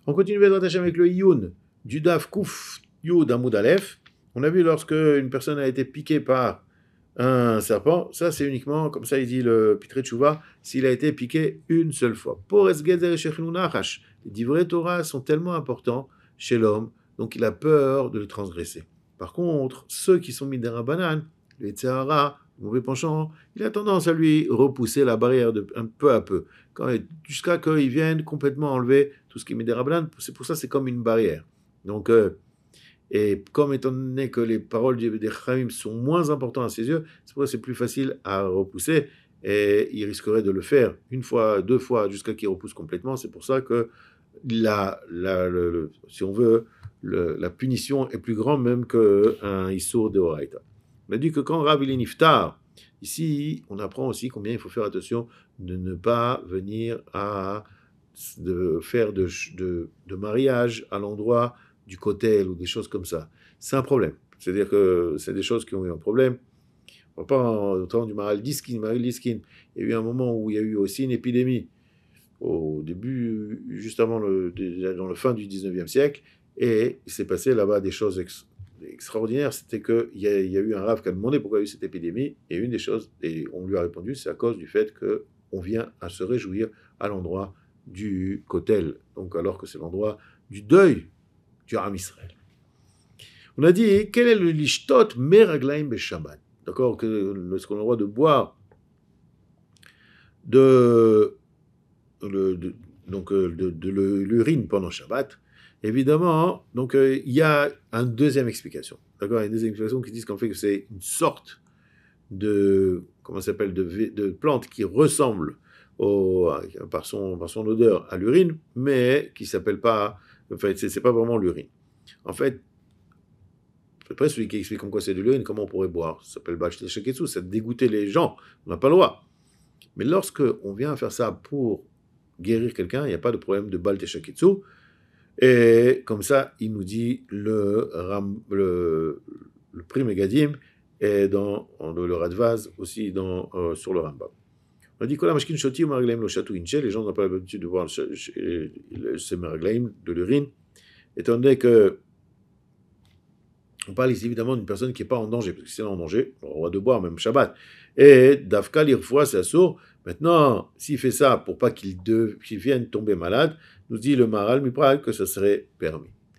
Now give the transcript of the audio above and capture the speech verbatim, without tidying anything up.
On continue Bezrat Hashem avec le Iyun du Daf Kouf Yud Amoud Aleph. On a vu lorsque une personne a été piquée par un serpent, ça c'est uniquement, comme ça il dit le Pitré Tchouva, s'il a été piqué une seule fois. Pour Esgezer et Shechinu Nachash, les divrei Torah sont tellement importants chez l'homme, donc il a peur de le transgresser. Par contre, ceux qui sont mis dans Rabbanan, le Yetzirah, le mauvais penchant, il a tendance à lui repousser la barrière de, un peu à peu, quand, jusqu'à qu'il vienne complètement enlever tout ce qui est mis des Rabbanan. C'est pour ça c'est comme une barrière. Donc, euh, et comme étant donné que les paroles des Chachamim sont moins importantes à ses yeux, c'est pour ça que c'est plus facile à repousser, et il risquerait de le faire une fois, deux fois, jusqu'à qu'il repousse complètement. C'est pour ça que, la, la, le, le, si on veut, le, la punition est plus grande même qu'un Issour de Horaïta. On a dit que quand Rav il est niftar, ici, on apprend aussi combien il faut faire attention de ne pas venir à de faire de, de, de mariage à l'endroit du kotel ou des choses comme ça. C'est un problème. C'est-à-dire que c'est des choses qui ont eu un problème. On ne va pas au temps du Maral Diskin, Maral Diskin. Il y a eu un moment où il y a eu aussi une épidémie, au début, juste avant le, dans le fin du dix-neuvième siècle, et il s'est passé là-bas des choses ex, extraordinaires. C'était qu'il y, a, il y a eu un rave qui a demandé pourquoi il y a eu cette épidémie, et une des choses, et on lui a répondu, c'est à cause du fait qu'on vient à se réjouir à l'endroit du kotel, donc alors que c'est l'endroit du deuil du Ham Israël. On a dit, quel est le lishtot meraglaim beshabbat? D'accord, que est-ce qu'on a le droit de boire de, le, de, donc, de, de, de l'urine pendant Shabbat? Évidemment, donc il euh, y a une deuxième explication. D'accord, il y a une deuxième explication qui dit qu'en fait que c'est une sorte de, comment ça s'appelle, de, de plante qui ressemble au, par, son, par son odeur à l'urine, mais qui s'appelle pas, en fait, c'est, c'est pas vraiment l'urine. En fait, après celui qui explique en quoi c'est de l'urine, comment on pourrait boire, ça s'appelle Bach Sheketsu, ça dégoûter les gens, on n'a pas le droit. Mais lorsque on vient faire ça pour guérir quelqu'un, il n'y a pas de problème de Bal Sheketsu. Et comme ça, il nous dit le, le, le prix Megadim et dans le Radvaz aussi dans, euh, sur le Rambam. On a dit que les gens n'ont pas l'habitude de boire ce meraglaim, de l'urine, étant donné que on parle ici évidemment d'une personne qui n'est pas en danger, parce que si elle est en danger, on a le droit de boire, même Shabbat. Et Dafka l'irfoua, c'est assourd. Maintenant, s'il fait ça pour pas qu'il, de, qu'il vienne tomber malade, nous dit le Maharal Mipral que ça serait permis.